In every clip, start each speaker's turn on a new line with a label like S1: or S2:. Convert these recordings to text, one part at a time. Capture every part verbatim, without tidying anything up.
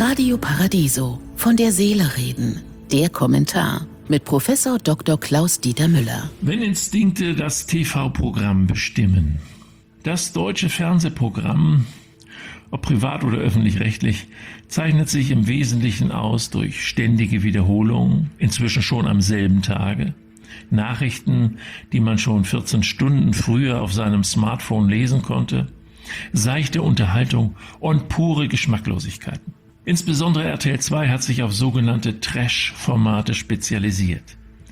S1: Radio Paradiso, von der Seele reden. Der Kommentar mit Professor Doktor Klaus-Dieter Müller.
S2: Wenn Instinkte das T V-Programm bestimmen. Das deutsche Fernsehprogramm, ob privat oder öffentlich-rechtlich, zeichnet sich im Wesentlichen aus durch ständige Wiederholungen, inzwischen schon am selben Tage, Nachrichten, die man schon vierzehn Stunden früher auf seinem Smartphone lesen konnte, seichte Unterhaltung und pure Geschmacklosigkeiten. Insbesondere R T L zwei hat sich auf sogenannte Trash-Formate spezialisiert.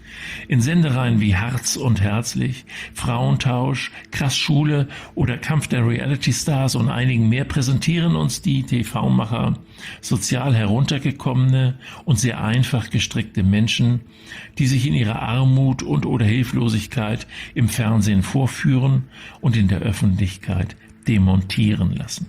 S2: In Sendereien wie Harz und Herzlich, Frauentausch, Krass Schule oder Kampf der Reality-Stars und einigen mehr präsentieren uns die T V-Macher sozial heruntergekommene und sehr einfach gestrickte Menschen, die sich in ihrer Armut und oder Hilflosigkeit im Fernsehen vorführen und in der Öffentlichkeit demontieren lassen.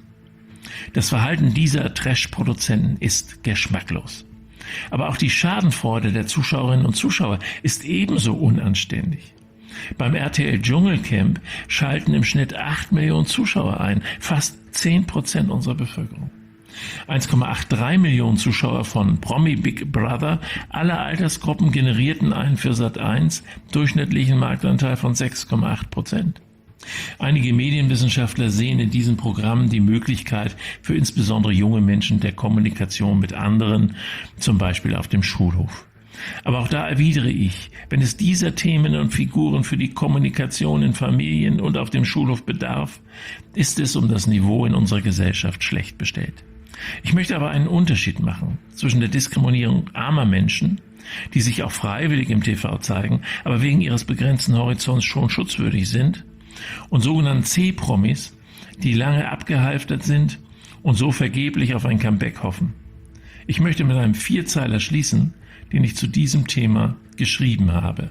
S2: Das Verhalten dieser Trash-Produzenten ist geschmacklos. Aber auch die Schadenfreude der Zuschauerinnen und Zuschauer ist ebenso unanständig. Beim R T L Dschungelcamp schalten im Schnitt acht Millionen Zuschauer ein, fast zehn Prozent unserer Bevölkerung. eins Komma dreiundachtzig Millionen Zuschauer von Promi Big Brother aller Altersgruppen generierten einen für Sat eins durchschnittlichen Marktanteil von sechs Komma acht Prozent. Einige Medienwissenschaftler sehen in diesem Programm die Möglichkeit für insbesondere junge Menschen der Kommunikation mit anderen, zum Beispiel auf dem Schulhof. Aber auch da erwidere ich, wenn es dieser Themen und Figuren für die Kommunikation in Familien und auf dem Schulhof bedarf, ist es um das Niveau in unserer Gesellschaft schlecht bestellt. Ich möchte aber einen Unterschied machen zwischen der Diskriminierung armer Menschen, die sich auch freiwillig im T V zeigen, aber wegen ihres begrenzten Horizonts schon schutzwürdig sind, und sogenannten C-Promis, die lange abgehalftert sind und so vergeblich auf ein Comeback hoffen. Ich möchte mit einem Vierzeiler schließen, den ich zu diesem Thema geschrieben habe.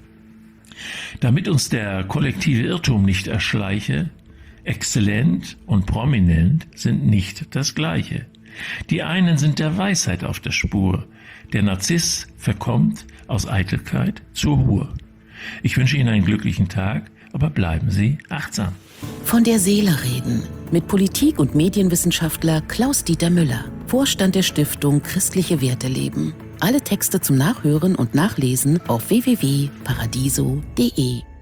S2: Damit uns der kollektive Irrtum nicht erschleiche, exzellent und prominent sind nicht das Gleiche. Die einen sind der Weisheit auf der Spur. Der Narziss verkommt aus Eitelkeit zur Hur. Ich wünsche Ihnen einen glücklichen Tag, aber bleiben Sie achtsam.
S1: Von der Seele reden mit Politik- und Medienwissenschaftler Klaus-Dieter Müller, Vorstand der Stiftung Christliche Werte leben. Alle Texte zum Nachhören und Nachlesen auf w w w punkt paradiso punkt de.